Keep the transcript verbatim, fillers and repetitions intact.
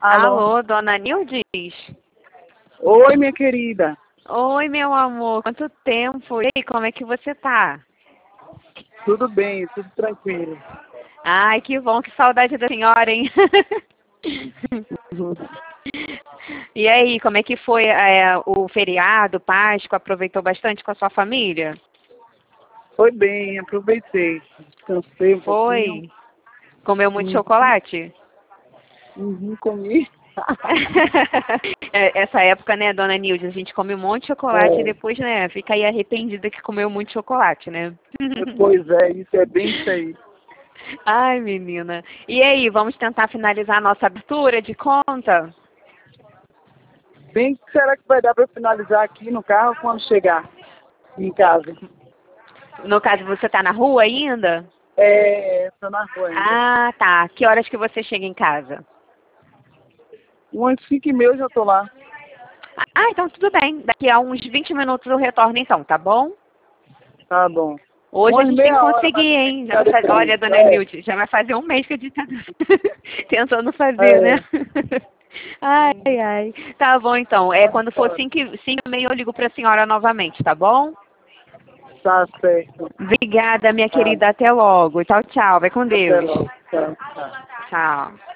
Alô? Alô, dona Nildes? Oi, minha querida. Oi, meu amor, quanto tempo? E aí, como é que você tá? Tudo bem, tudo tranquilo. Ai, que bom, que saudade da senhora, hein? Uhum. E aí, como é que foi é, o feriado, Páscoa? Aproveitou bastante com a sua família? Foi bem, aproveitei. Descansei um pouquinho. Foi? Comeu muito Uhum, chocolate? uhum, comi. É, essa época, né, dona Nilde, a gente come um monte de chocolate e É, depois, né, fica aí arrependida que comeu muito chocolate, né? pois é, isso é bem isso aí. Ai, menina. E aí, vamos tentar finalizar a nossa abertura de conta? Bem, será que vai dar para finalizar aqui no carro quando chegar em casa? No caso, você tá na rua ainda? É, estou na rua ainda. Ah, tá. Que horas que você chega em casa? Umas cinco e meia eu já estou lá. Ah, então tudo bem. Daqui a uns vinte minutos eu retorno então, tá bom? Tá bom. Hoje a Umas gente tem que meia hora mais conseguir, ou menos hein? Já vai cada fazer... Olha, trem. dona É, Nilde, já vai fazer um mês que a gente tá tentando fazer, né? é. Ai, ai. Tá bom, então. É, quando for cinco e cinco e meia eu ligo pra senhora novamente, tá bom? Tá certo. Obrigada, minha Tá. querida. Até logo. Tchau, tchau. Vai com Até Deus. logo. Tchau, tchau. Tchau.